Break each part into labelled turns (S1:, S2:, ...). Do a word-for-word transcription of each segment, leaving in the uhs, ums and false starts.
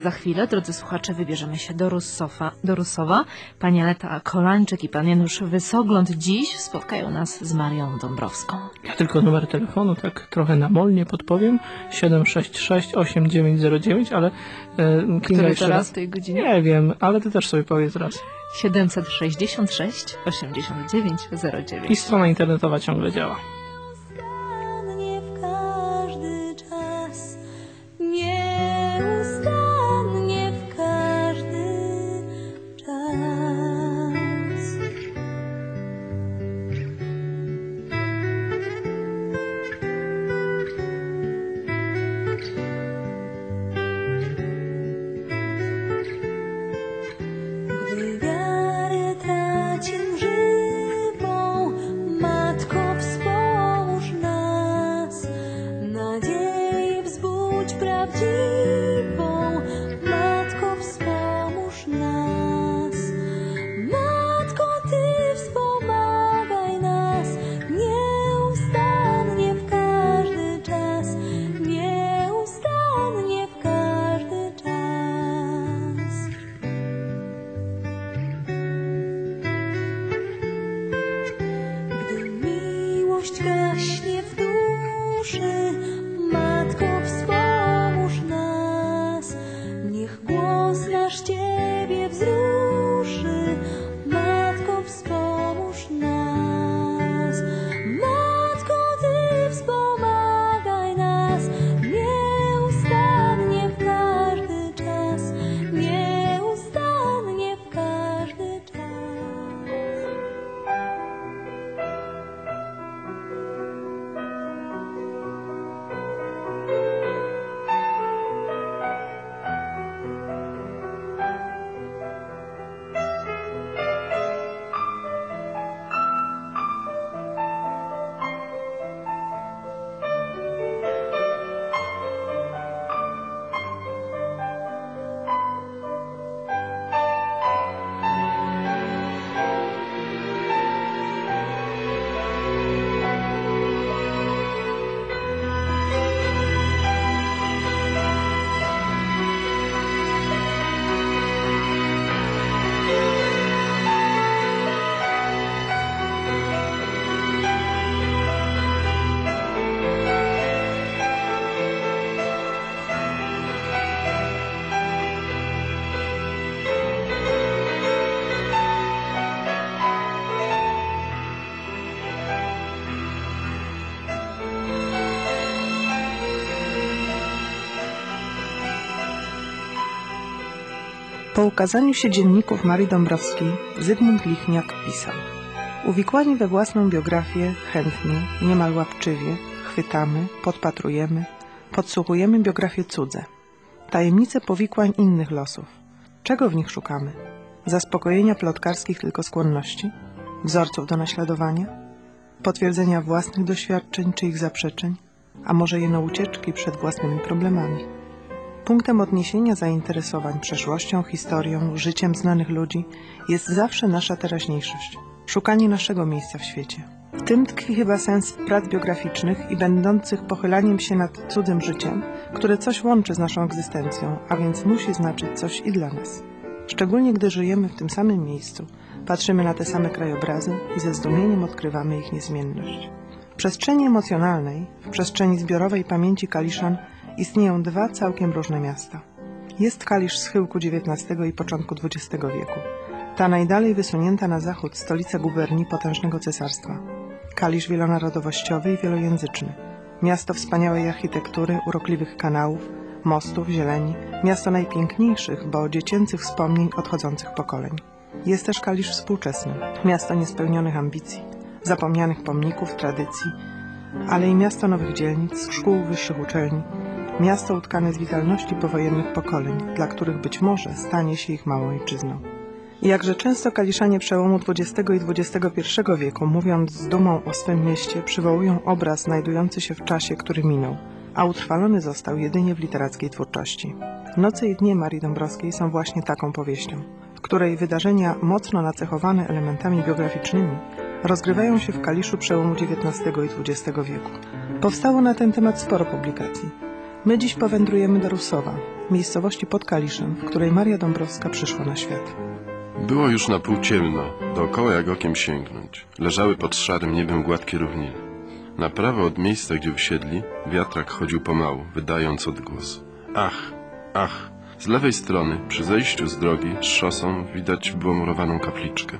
S1: Za chwilę, drodzy słuchacze, wybierzemy się do Russowa. Do Russowa. Pani Aneta Kolańczyk i pan Janusz Wysogląd dziś spotkają nas z Marią Dąbrowską.
S2: Ja tylko numer telefonu tak trochę namolnie podpowiem. siedem sześć sześć osiem dziewięć zero dziewięć, ale... E,
S1: Który to raz w tej godzinie?
S2: Nie wiem, ale ty też sobie powiedz raz.
S1: siedemset sześćdziesiąt sześć osiemdziesiąt dziewięć zero dziewięć.
S2: I strona internetowa ciągle działa.
S3: Gaśnie w duszy, Matko, wspomóż nas. Niech głos nasz Ciebie wzruszy, Matko, wspomóż nas. Matko, Ty wspomagaj nas nieustannie w każdy czas, nieustannie w każdy czas.
S4: Po ukazaniu się dzienników Marii Dąbrowskiej Zygmunt Lichniak pisał: uwikłani we własną biografię chętnie, niemal łapczywie, chwytamy, podpatrujemy, podsłuchujemy biografie cudze. Tajemnice powikłań innych losów. Czego w nich szukamy? Zaspokojenia plotkarskich tylko skłonności? Wzorców do naśladowania? Potwierdzenia własnych doświadczeń czy ich zaprzeczeń? A może jeno ucieczki przed własnymi problemami? Punktem odniesienia zainteresowań przeszłością, historią, życiem znanych ludzi jest zawsze nasza teraźniejszość, szukanie naszego miejsca w świecie. W tym tkwi chyba sens prac biograficznych i będących pochylaniem się nad cudzym życiem, które coś łączy z naszą egzystencją, a więc musi znaczyć coś i dla nas. Szczególnie gdy żyjemy w tym samym miejscu, patrzymy na te same krajobrazy i ze zdumieniem odkrywamy ich niezmienność. W przestrzeni emocjonalnej, w przestrzeni zbiorowej pamięci Kaliszan istnieją dwa całkiem różne miasta. Jest Kalisz schyłku dziewiętnastego i początku dwudziestego wieku. Ta najdalej wysunięta na zachód stolica guberni potężnego cesarstwa. Kalisz wielonarodowościowy i wielojęzyczny. Miasto wspaniałej architektury, urokliwych kanałów, mostów, zieleni. Miasto najpiękniejszych, bo dziecięcych wspomnień odchodzących pokoleń. Jest też Kalisz współczesny. Miasto niespełnionych ambicji, zapomnianych pomników, tradycji, ale i miasto nowych dzielnic, szkół, wyższych uczelni. Miasto utkane z witalności powojennych pokoleń, dla których być może stanie się ich małą ojczyzną. I jakże często Kaliszanie przełomu dwudziestego i dwudziestego pierwszego wieku, mówiąc z dumą o swym mieście, przywołują obraz znajdujący się w czasie, który minął, a utrwalony został jedynie w literackiej twórczości. Noce i dnie Marii Dąbrowskiej są właśnie taką powieścią, w której wydarzenia mocno nacechowane elementami biograficznymi rozgrywają się w Kaliszu przełomu dziewiętnastego i dwudziestego wieku. Powstało na ten temat sporo publikacji. My dziś powędrujemy do Rusowa, miejscowości pod Kaliszem, w której Maria Dąbrowska przyszła na świat.
S5: Było już na pół ciemno, dookoła jak okiem sięgnąć. Leżały pod szarym niebem gładkie równiny. Na prawo od miejsca, gdzie usiedli, wiatrak chodził pomału, wydając odgłos. Ach, ach! Z lewej strony, przy zejściu z drogi, z szosą, widać było murowaną kapliczkę.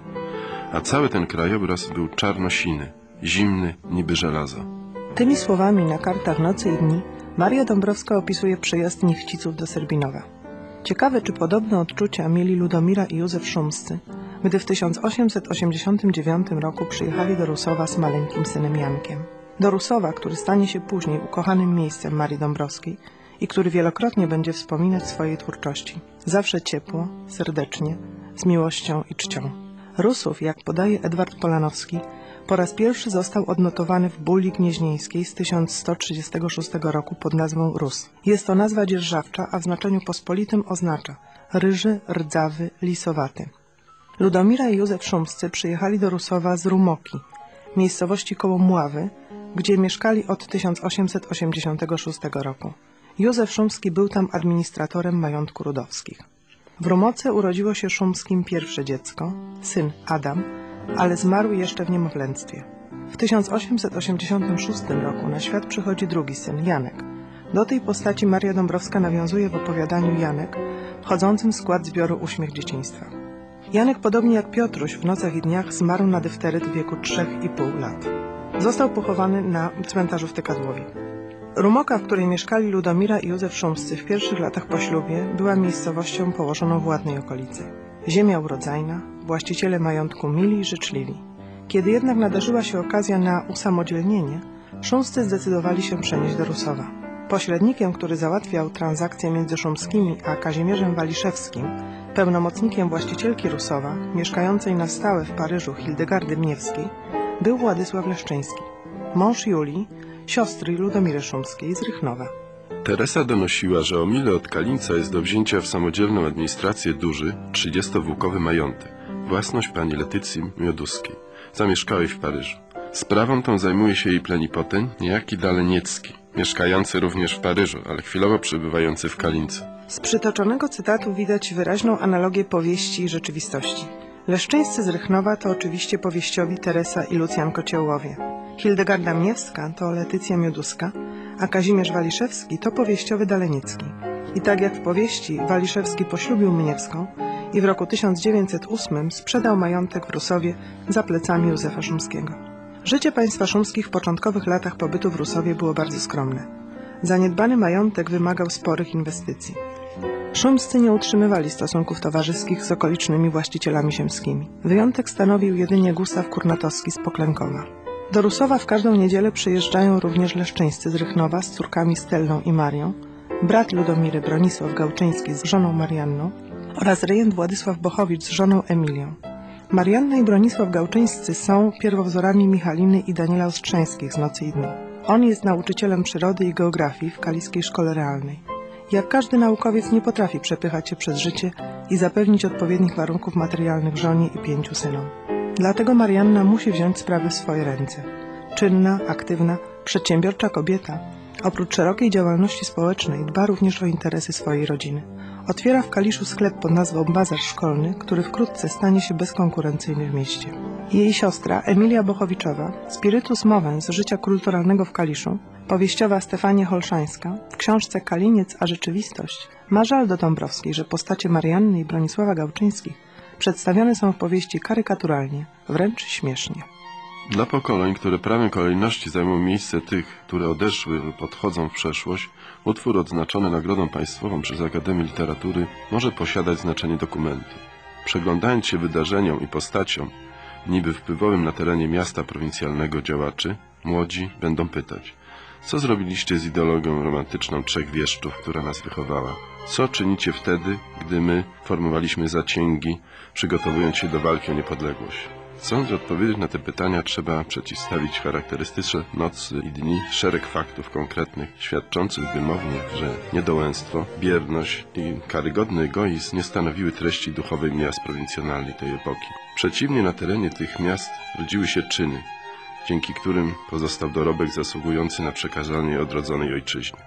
S5: A cały ten krajobraz był czarno-siny, zimny, niby żelazo.
S4: Tymi słowami na kartach Nocy i Dni Maria Dąbrowska opisuje przyjazd Niechciców do Serbinowa. Ciekawe, czy podobne odczucia mieli Ludomira i Józef Szumscy, gdy w tysiąc osiemset osiemdziesiątym dziewiątym roku przyjechali do Rusowa z maleńkim synem Jankiem. Do Rusowa, który stanie się później ukochanym miejscem Marii Dąbrowskiej i który wielokrotnie będzie wspominać swojej twórczości. Zawsze ciepło, serdecznie, z miłością i czcią. Rusów, jak podaje Edward Polanowski, po raz pierwszy został odnotowany w bulli gnieźnieńskiej z tysiąc sto trzydziestego szóstego roku pod nazwą Rus. Jest to nazwa dzierżawcza, a w znaczeniu pospolitym oznacza ryży, rdzawy, lisowaty. Ludomira i Józef Szumscy przyjechali do Rusowa z Rumoki, miejscowości koło Mławy, gdzie mieszkali od tysiąc osiemset osiemdziesiątego szóstego roku. Józef Szumski był tam administratorem majątku Rudowskich. W Rumoce urodziło się Szumskim pierwsze dziecko, syn Adam, ale zmarł jeszcze w niemowlęctwie. W tysiąc osiemset osiemdziesiątym szóstym roku na świat przychodzi drugi syn, Janek. Do tej postaci Maria Dąbrowska nawiązuje w opowiadaniu Janek, wchodzącym w skład zbioru Uśmiech dzieciństwa. Janek, podobnie jak Piotruś, w Nocach i Dniach zmarł na dyfteryt w wieku trzech i pół lat. Został pochowany na cmentarzu w Tykadłowie. Rumoka, w której mieszkali Ludomira i Józef Szumscy w pierwszych latach po ślubie, była miejscowością położoną w ładnej okolicy. Ziemia urodzajna, właściciele majątku mili i życzliwi. Kiedy jednak nadarzyła się okazja na usamodzielnienie, Szumscy zdecydowali się przenieść do Rusowa. Pośrednikiem, który załatwiał transakcje między Szumskimi a Kazimierzem Waliszewskim, pełnomocnikiem właścicielki Rusowa, mieszkającej na stałe w Paryżu Hildegardy Mniewskiej, był Władysław Leszczyński, mąż Julii, siostry Ludomiry Szumskiej z Rychnowa.
S5: Teresa donosiła, że o mile od Kalińca jest do wzięcia w samodzielną administrację duży, trzydziestowłókowy majątek, własność pani Letycji Mioduskiej, zamieszkałej w Paryżu. Sprawą tą zajmuje się jej plenipotent, niejaki Daleniecki, mieszkający również w Paryżu, ale chwilowo przebywający w Kalińcu.
S4: Z przytoczonego cytatu widać wyraźną analogię powieści i rzeczywistości. Leszczyńscy z Rychnowa to oczywiście powieściowi Teresa i Lucjan Kociołowie. Hildegarda Mniewska to Letycja Mioduska, a Kazimierz Waliszewski to powieściowy Daleniecki. I tak jak w powieści, Waliszewski poślubił Mniewską i w roku tysiąc dziewięćset ósmym sprzedał majątek w Rusowie za plecami Józefa Szumskiego. Życie państwa Szumskich w początkowych latach pobytu w Rusowie było bardzo skromne. Zaniedbany majątek wymagał sporych inwestycji. Szumscy nie utrzymywali stosunków towarzyskich z okolicznymi właścicielami ziemskimi. Wyjątek stanowił jedynie Gustaw Kurnatowski z Poklękowa. Do Rusowa w każdą niedzielę przyjeżdżają również Leszczyńscy z Rychnowa z córkami Stellą i Marią, brat Ludomiry Bronisław Gałczyński z żoną Marianną oraz rejent Władysław Bochowicz z żoną Emilią. Marianna i Bronisław Gałczyńscy są pierwowzorami Michaliny i Daniela Ostrzeńskich z Nocy i Dni. On jest nauczycielem przyrody i geografii w Kaliskiej Szkole Realnej. Jak każdy naukowiec nie potrafi przepychać się przez życie i zapewnić odpowiednich warunków materialnych żonie i pięciu synom. Dlatego Marianna musi wziąć sprawy w swoje ręce. Czynna, aktywna, przedsiębiorcza kobieta, oprócz szerokiej działalności społecznej, dba również o interesy swojej rodziny. Otwiera w Kaliszu sklep pod nazwą Bazar Szkolny, który wkrótce stanie się bezkonkurencyjny w mieście. Jej siostra Emilia Bochowiczowa, spiritus movens z życia kulturalnego w Kaliszu, powieściowa Stefania Holszańska, w książce Kaliniec a rzeczywistość ma żal do Dąbrowskiej, że postacie Marianny i Bronisława Gałczyńskich przedstawione są w powieści karykaturalnie, wręcz śmiesznie.
S5: Dla pokoleń, które prawem kolejności zajmą miejsce tych, które odeszły lub odchodzą w przeszłość, utwór odznaczony Nagrodą Państwową przez Akademię Literatury może posiadać znaczenie dokumentu. Przeglądając się wydarzeniom i postaciom, niby wpływowym na terenie miasta prowincjalnego działaczy, młodzi będą pytać: co zrobiliście z ideologią romantyczną trzech wieszczów, która nas wychowała? Co czynicie wtedy, gdy my formowaliśmy zacięgi, przygotowując się do walki o niepodległość? Chcąc odpowiedzieć na te pytania, trzeba przeciwstawić charakterystyczne Nocy i Dni szereg faktów konkretnych, świadczących wymownie, że niedołęstwo, bierność i karygodny egoizm nie stanowiły treści duchowej miast prowincjonalnej tej epoki. Przeciwnie, na terenie tych miast rodziły się czyny, dzięki którym pozostał dorobek zasługujący na przekazanie odrodzonej ojczyźnie.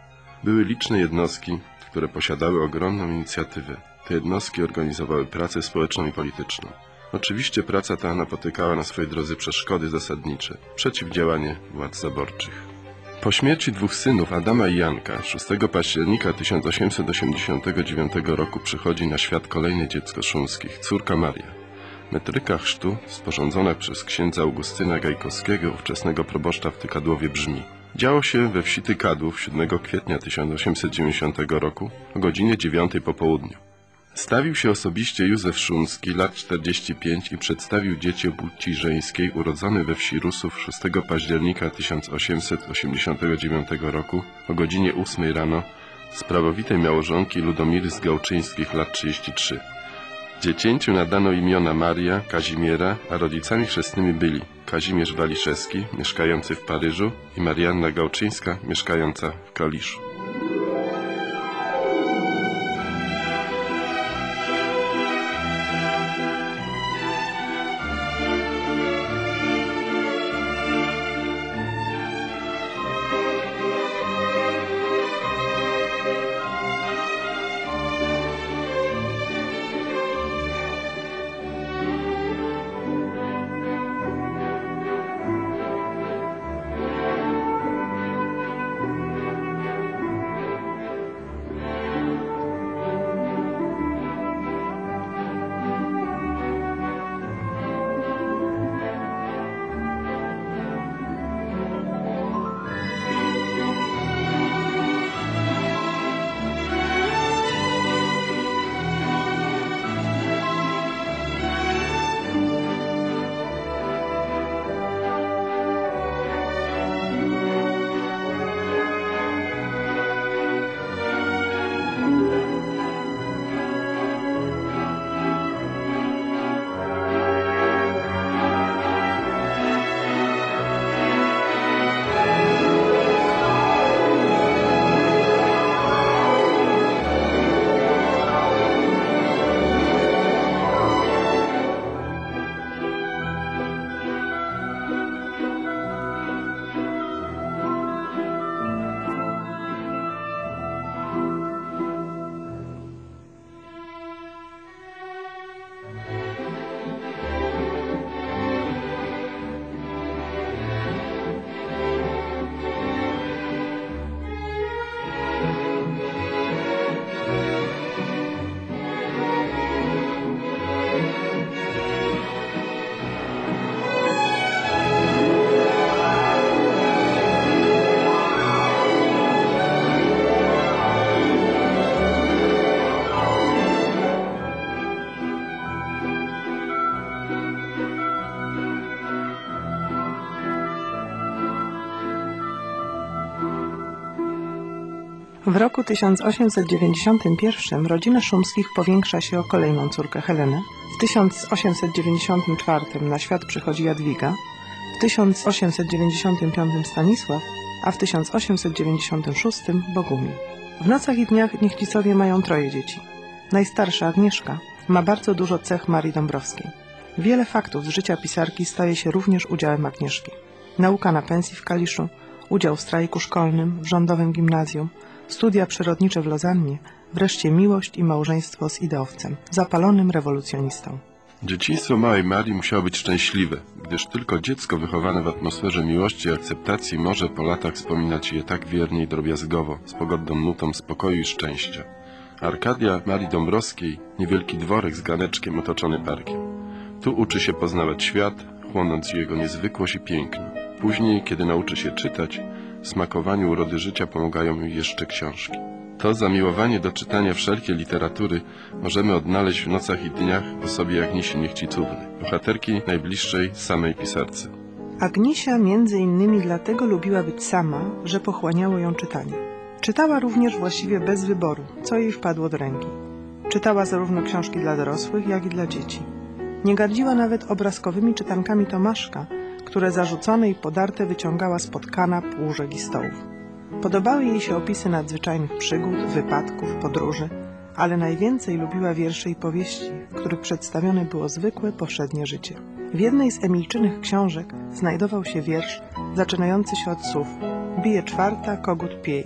S5: Były liczne jednostki, które posiadały ogromną inicjatywę. Te jednostki organizowały pracę społeczną i polityczną. Oczywiście praca ta napotykała na swojej drodze przeszkody zasadnicze, przeciwdziałanie władz zaborczych. Po śmierci dwóch synów, Adama i Janka, szóstego października tysiąc osiemset osiemdziesiątego dziewiątego roku przychodzi na świat kolejne dziecko Szumskich, córka Maria. Metryka chrztu, sporządzona przez księdza Augustyna Gajkowskiego, ówczesnego proboszcza w Tykadłowie, brzmi: działo się we wsi Tykadłów siódmego kwietnia tysiąc osiemset dziewięćdziesiątego roku o godzinie dziewiątej po południu. Stawił się osobiście Józef Szumski, lat czterdzieści pięć, i przedstawił dziecię płci żeńskiej, urodzony we wsi Rusów szóstego października tysiąc osiemset osiemdziesiątego dziewiątego roku o godzinie ósmej rano, sprawowitej małżonki Ludomiry z Gałczyńskich, lat trzydzieści trzy. Dziecięciu nadano imiona Maria, Kazimiera, a rodzicami chrzestnymi byli Kazimierz Waliszewski, mieszkający w Paryżu, i Marianna Gałczyńska, mieszkająca w Kaliszu.
S4: W roku tysiąc osiemset dziewięćdziesiątym pierwszym rodzina Szumskich powiększa się o kolejną córkę Helenę. W tysiąc osiemset dziewięćdziesiątym czwartym na świat przychodzi Jadwiga, w tysiąc osiemset dziewięćdziesiątym piątym Stanisław, a w tysiąc osiemset dziewięćdziesiątym szóstym Bogumił. W nocach i dniach Niechcicowie mają troje dzieci. Najstarsza, Agnieszka, ma bardzo dużo cech Marii Dąbrowskiej. Wiele faktów z życia pisarki staje się również udziałem Agnieszki. Nauka na pensji w Kaliszu, udział w strajku szkolnym, w rządowym gimnazjum, studia przyrodnicze w Lozannie, wreszcie miłość i małżeństwo z ideowcem, zapalonym rewolucjonistą.
S5: Dzieciństwo małej Marii musiało być szczęśliwe, gdyż tylko dziecko wychowane w atmosferze miłości i akceptacji może po latach wspominać je tak wiernie i drobiazgowo, z pogodną nutą spokoju i szczęścia. Arkadia Marii Dąbrowskiej, niewielki dworek z ganeczkiem otoczony parkiem. Tu uczy się poznawać świat, chłonąc jego niezwykłość i piękno. Później, kiedy nauczy się czytać, w smakowaniu urody życia pomagają jej jeszcze książki. To zamiłowanie do czytania wszelkiej literatury możemy odnaleźć w nocach i dniach w osobie Agniesi Niechcicówny, bohaterki najbliższej samej pisarce.
S4: Agnisia między innymi dlatego lubiła być sama, że pochłaniało ją czytanie. Czytała również właściwie bez wyboru, co jej wpadło do ręki. Czytała zarówno książki dla dorosłych, jak i dla dzieci. Nie gardziła nawet obrazkowymi czytankami Tomaszka, które zarzucone i podarte wyciągała spod kanap, łóżek i stołów. Podobały jej się opisy nadzwyczajnych przygód, wypadków, podróży, ale najwięcej lubiła wiersze i powieści, w których przedstawione było zwykłe, powszednie życie. W jednej z Emilczynych książek znajdował się wiersz zaczynający się od słów: bije czwarta, kogut pieje.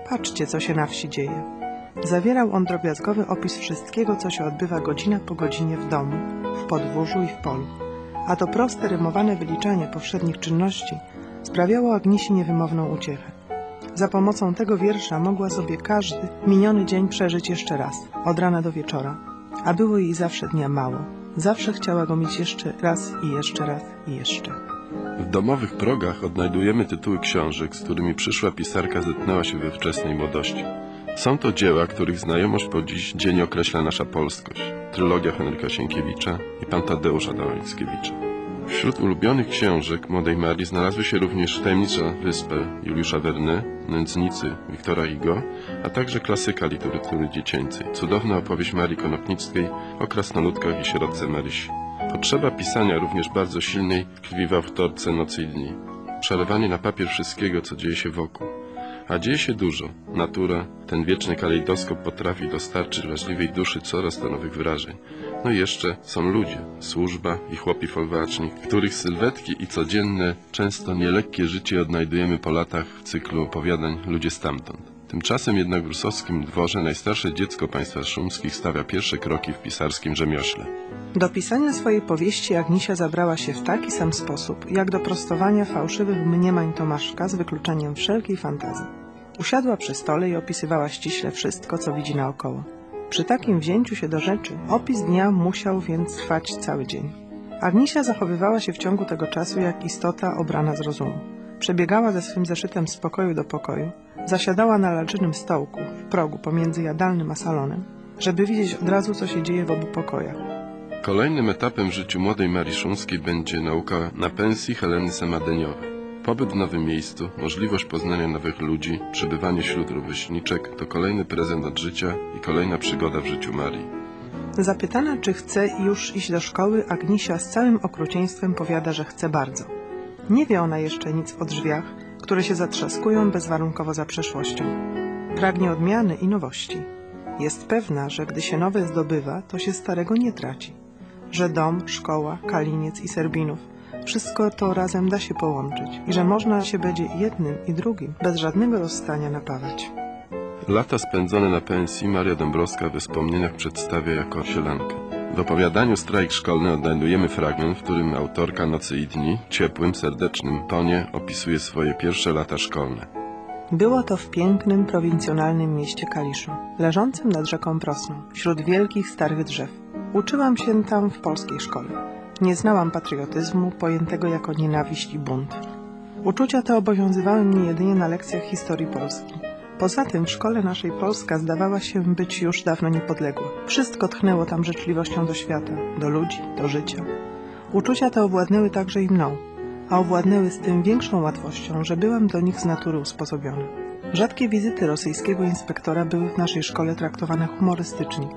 S4: Patrzcie, co się na wsi dzieje. Zawierał on drobiazgowy opis wszystkiego, co się odbywa godzina po godzinie w domu, w podwórzu i w polu. A to proste, rymowane wyliczanie powszednich czynności sprawiało Agnisi niewymowną uciechę. Za pomocą tego wiersza mogła sobie każdy miniony dzień przeżyć jeszcze raz, od rana do wieczora. A było jej zawsze dnia mało. Zawsze chciała go mieć jeszcze raz i jeszcze raz i jeszcze.
S5: W domowych progach odnajdujemy tytuły książek, z którymi przyszła pisarka zetknęła się we wczesnej młodości. Są to dzieła, których znajomość po dziś dzień określa nasza polskość. Trylogia Henryka Sienkiewicza i Pan Tadeusz Adama Mickiewicza. Wśród ulubionych książek młodej Marii znalazły się również Tajemnicza Wyspa Juliusza Verne, Nędznicy Wiktora Hugo, a także klasyka literatury dziecięcej, cudowna opowieść Marii Konopnickiej o krasnoludkach i sierotce Marysi. Potrzeba pisania również bardzo silnej tkwi w autorce Nocy i dni. Przelewanie na papier wszystkiego, co dzieje się wokół. A dzieje się dużo. Natura, ten wieczny kalejdoskop potrafi dostarczyć wrażliwej duszy coraz to nowych wrażeń. No i jeszcze są ludzie, służba i chłopi folwarczni, których sylwetki i codzienne, często nielekkie życie odnajdujemy po latach w cyklu opowiadań Ludzie stamtąd. Tymczasem jednak w rusowskim dworze najstarsze dziecko państwa szumskich stawia pierwsze kroki w pisarskim rzemiośle.
S4: Do pisania swojej powieści Agnisia zabrała się w taki sam sposób, jak do prostowania fałszywych mniemań Tomaszka z wykluczeniem wszelkiej fantazji. Usiadła przy stole i opisywała ściśle wszystko, co widzi naokoło. Przy takim wzięciu się do rzeczy opis dnia musiał więc trwać cały dzień. Agnisia zachowywała się w ciągu tego czasu jak istota obrana z rozumu. Przebiegała ze swym zeszytem z pokoju do pokoju, zasiadała na lalczynym stołku w progu pomiędzy jadalnym a salonem, żeby widzieć od razu, co się dzieje w obu pokojach.
S5: Kolejnym etapem w życiu młodej Marii Szumskiej będzie nauka na pensji Heleny Semadeniowej. Pobyt w nowym miejscu, możliwość poznania nowych ludzi, przebywanie wśród rówieśniczek to kolejny prezent od życia i kolejna przygoda w życiu Marii.
S4: Zapytana, czy chce już iść do szkoły, Agnisia z całym okrucieństwem powiada, że chce bardzo. Nie wie ona jeszcze nic o drzwiach, które się zatrzaskują bezwarunkowo za przeszłością. Pragnie odmiany i nowości. Jest pewna, że gdy się nowe zdobywa, to się starego nie traci. Że dom, szkoła, Kaliniec i Serbinów, wszystko to razem da się połączyć i że można się będzie jednym i drugim bez żadnego rozstania napawać.
S5: Lata spędzone na pensji Maria Dąbrowska we wspomnieniach przedstawia jako sielankę. W opowiadaniu Strajk szkolny odnajdujemy fragment, w którym autorka Nocy i dni w ciepłym, serdecznym tonie opisuje swoje pierwsze lata szkolne.
S4: Było to w pięknym, prowincjonalnym mieście Kaliszu, leżącym nad rzeką Prosną, wśród wielkich, starych drzew. Uczyłam się tam w polskiej szkole. Nie znałam patriotyzmu, pojętego jako nienawiść i bunt. Uczucia te obowiązywały mnie jedynie na lekcjach historii Polski. Poza tym w szkole naszej Polska zdawała się być już dawno niepodległa. Wszystko tchnęło tam życzliwością do świata, do ludzi, do życia. Uczucia te owładnęły także i mną, a owładnęły z tym większą łatwością, że byłam do nich z natury usposobiona. Rzadkie wizyty rosyjskiego inspektora były w naszej szkole traktowane humorystycznie,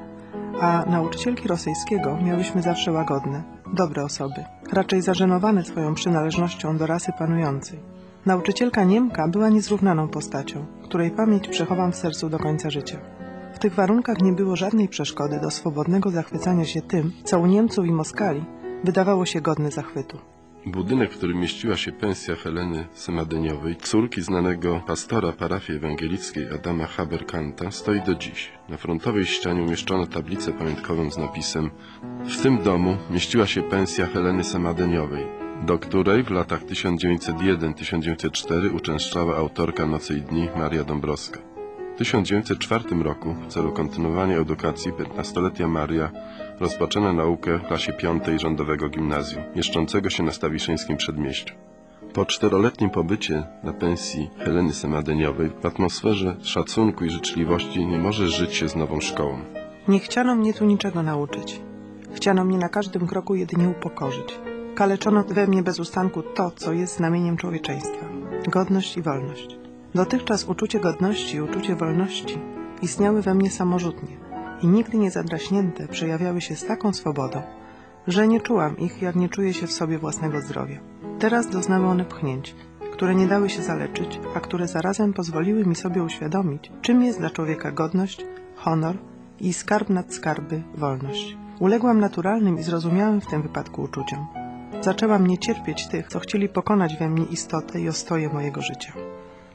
S4: a nauczycielki rosyjskiego miałyśmy zawsze łagodne, dobre osoby, raczej zażenowane swoją przynależnością do rasy panującej. Nauczycielka Niemka była niezrównaną postacią, której pamięć przechowam w sercu do końca życia. W tych warunkach nie było żadnej przeszkody do swobodnego zachwycania się tym, co u Niemców i Moskali wydawało się godne zachwytu.
S5: Budynek, w którym mieściła się pensja Heleny Semadeniowej, córki znanego pastora parafii ewangelickiej Adama Haberkanta, stoi do dziś. Na frontowej ścianie umieszczono tablicę pamiątkową z napisem: w tym domu mieściła się pensja Heleny Semadeniowej, do której w latach tysiąc dziewięćset jeden do tysiąc dziewięćset cztery uczęszczała autorka Nocy i dni Maria Dąbrowska. W tysiąc dziewięćset czwartym roku w celu kontynuowania edukacji piętnastoletnia Maria rozpoczyna naukę w klasie piątej rządowego gimnazjum, mieszczącego się na Stawiszyńskim Przedmieściu. Po czteroletnim pobycie na pensji Heleny Semadeniowej w atmosferze szacunku i życzliwości nie może żyć się z nową szkołą.
S4: Nie chciano mnie tu niczego nauczyć. Chciano mnie na każdym kroku jedynie upokorzyć. Kaleczono we mnie bez ustanku to, co jest znamieniem człowieczeństwa. Godność i wolność. Dotychczas uczucie godności i uczucie wolności istniały we mnie samorzutnie i nigdy nie zadraśnięte przejawiały się z taką swobodą, że nie czułam ich, jak nie czuję się w sobie własnego zdrowia. Teraz doznały one pchnięć, które nie dały się zaleczyć, a które zarazem pozwoliły mi sobie uświadomić, czym jest dla człowieka godność, honor i skarb nad skarby wolność. Uległam naturalnym i zrozumiałym w tym wypadku uczuciom. Zaczęłam nie cierpieć tych, co chcieli pokonać we mnie istotę i ostoje mojego życia.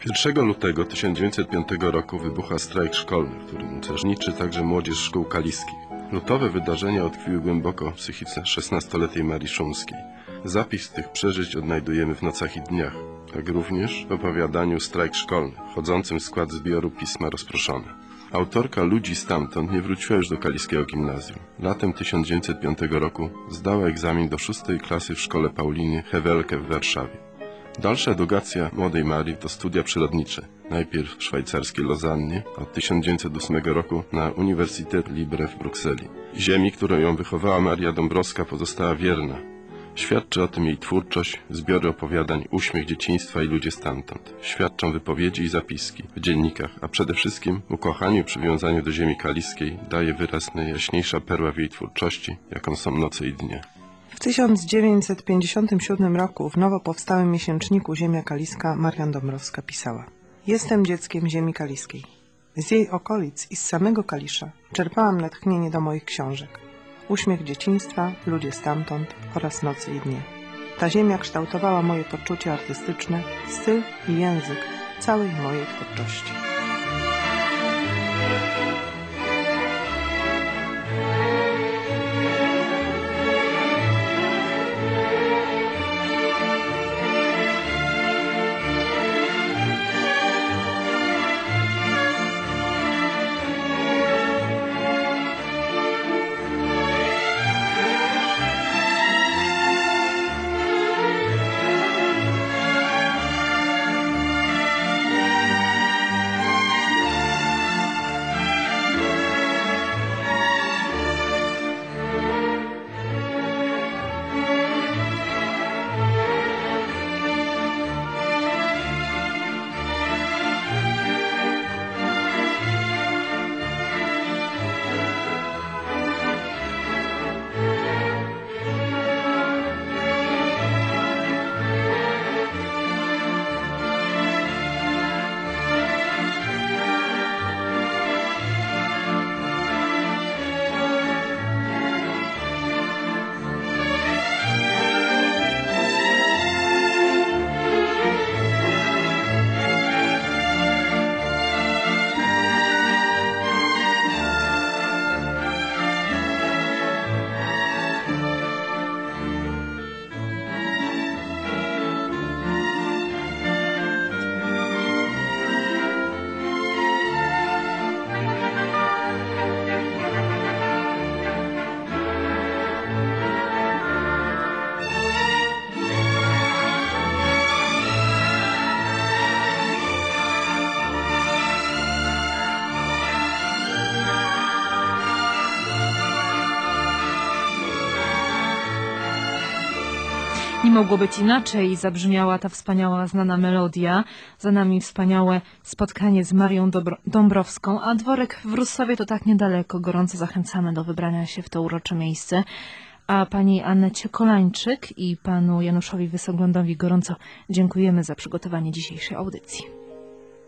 S5: pierwszego lutego tysiąc dziewięćset piątego roku wybucha strajk szkolny, w którym uczestniczy także młodzież szkół kaliskich. Lutowe wydarzenia utkwiły głęboko w psychice szesnastoletniej Marii Szumskiej. Zapis tych przeżyć odnajdujemy w Nocach i dniach, jak również w opowiadaniu Strajk szkolny, wchodzącym w skład zbioru Pisma rozproszone. Autorka Ludzi stamtąd nie wróciła już do kaliskiego gimnazjum. Latem tysiąc dziewięćset piątego roku zdała egzamin do szóstej klasy w szkole Pauliny Hewelke w Warszawie. Dalsza edukacja młodej Marii to studia przyrodnicze, najpierw w szwajcarskiej Lozannie, a od tysiąc dziewięćset ósmego roku na Uniwersytet Libre w Brukseli. Ziemi, którą ją wychowała Maria Dąbrowska, pozostała wierna. Świadczy o tym jej twórczość, zbiory opowiadań Uśmiech dzieciństwa i Ludzie stamtąd. Świadczą wypowiedzi i zapiski w dziennikach, a przede wszystkim ukochaniu i przywiązaniu do ziemi kaliskiej daje wyraz najjaśniejsza perła w jej twórczości, jaką są Noce i dnie.
S4: W tysiąc dziewięćset pięćdziesiątym siódmym roku w nowo powstałym miesięczniku Ziemia Kaliska Maria Dąbrowska pisała: Jestem dzieckiem ziemi kaliskiej. Z jej okolic i z samego Kalisza czerpałam natchnienie do moich książek. Uśmiech dzieciństwa, Ludzie stamtąd oraz Noce i dnie. Ta ziemia kształtowała moje poczucie artystyczne, styl i język całej mojej twórczości.
S1: Nie mogło być inaczej, zabrzmiała ta wspaniała, znana melodia. Za nami wspaniałe spotkanie z Marią Dobro- Dąbrowską, a dworek w Russowie to tak niedaleko. Gorąco zachęcamy do wybrania się w to urocze miejsce. A pani Annecie Kolańczyk i panu Januszowi Wysoglądowi gorąco dziękujemy za przygotowanie dzisiejszej audycji.